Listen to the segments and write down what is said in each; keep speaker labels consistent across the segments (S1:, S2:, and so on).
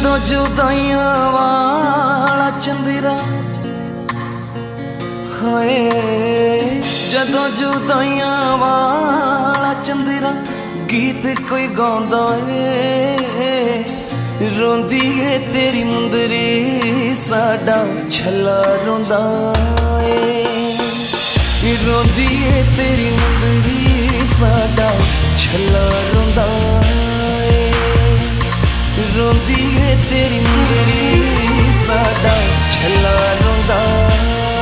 S1: जदों जुदाइयां वाला चंदेरा होए, जदों जुदाइयां वाला चंदेरा गीत कोई गांदा है, रोंदी है तेरी मुंदरी साडा छला रोंदा है, रोंदी है तेरी मुंदरी साडा छला रोंदा है, रोंदी है तेरी मुंदरी साडा छला रोंदा है।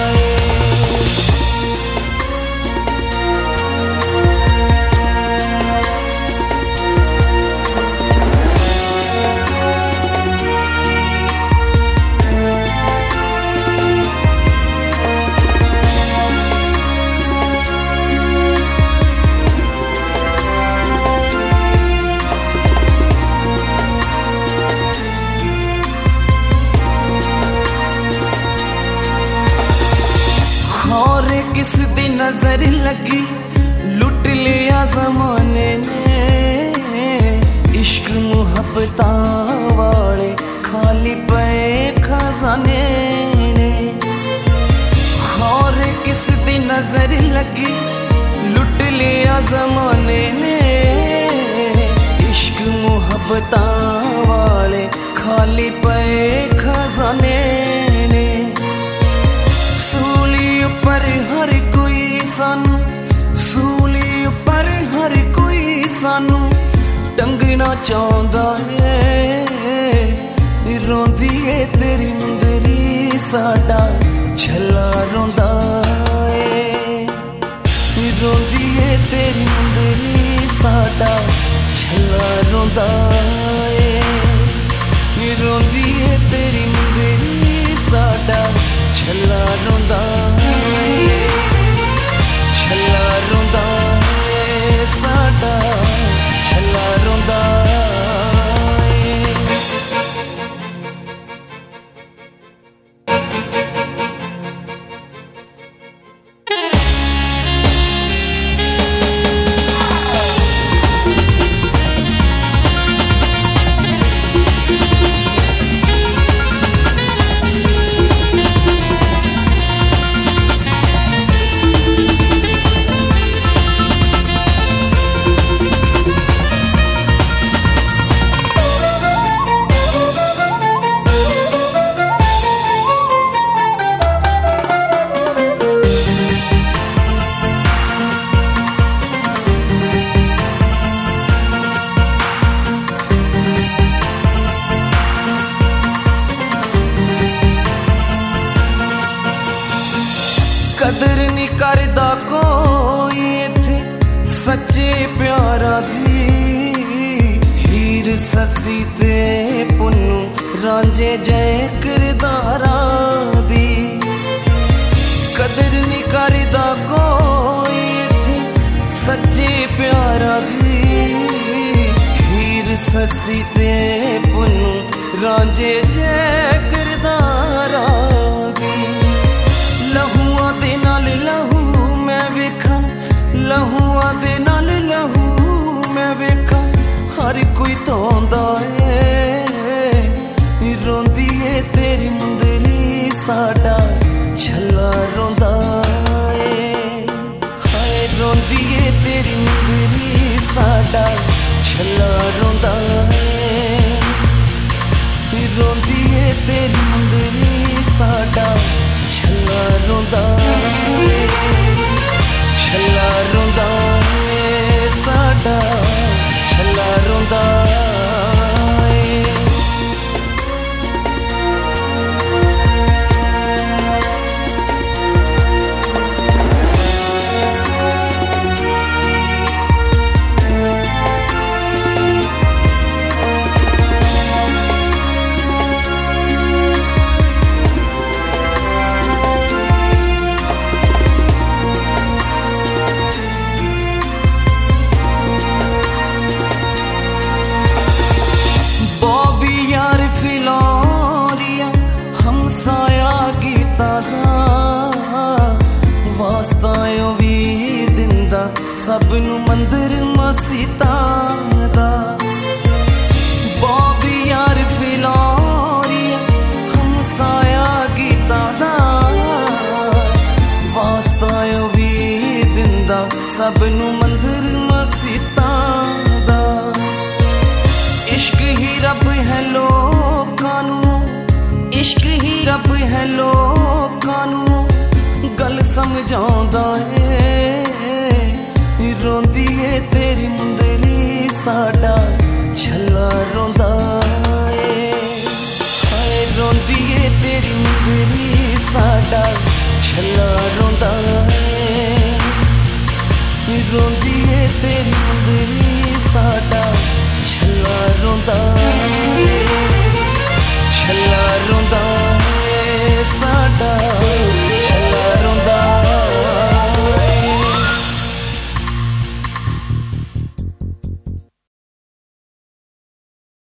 S1: और किस दी नजर लगी लुट लिया जमाने ने, इश्क मुहब्बतां वाले खाली पे खजाने ने। और किस दी नजर लगी लुट लिया जमाने ने, इश्क मुहब्बतां वाले खाली पे खजाने ने। पर हर कोई सानू, सूली पर हर कोई सानू टंगना चाहता है, रोंदी है तेरी मुंदरी साडा छला रोंदा है, रोंदी है तेरी मुंदरी साडा छला रोंदा है, रोंदी है तेरी मुंदरी साडा छला रोंदा है, छला रोंदा है साडा छला रोंदा है। कदर नहीं करदा कोई इत्थे सच्चे प्यारा दी, हीर ससी ते पुन्नू रांझे जय किरदारा दी। कदर नहीं करदा कोई इत्थे सच्चे प्यारा दी, हीर ससी ते पुन्नू रांझे जय किरदारा दी। लहूआ दे नाल लहू मैं वेखा, लहूआ दे नाल लहू मैं वेखा, हर कोई धोंदा है, रोंदी है तेरी मुंदरी साडा छला रोंदा है, हाय रोंदी है तेरी मुंदरी साडा छला रोंदा है, रोंदी है तेरी मुंदरी साडा छला रोंदा है, छला रोंदा है साडा छला रोंदा है। हमसाया गीता दा वास्ता भी दिंदा सबनू मंदिर मसीता दा, बॉबी यार फिलौरिया मैं लोकां नूं गल समझाउंदा ए रोंदी ए तेरी मुंदरी साडा छल्ला रोंदा ए हाय रोंदी ए तेरी मुंदरी साडा छल्ला रोंदा ए रोंदी ए तेरी मुंदरी साडा छल्ला रोंदा छल्ला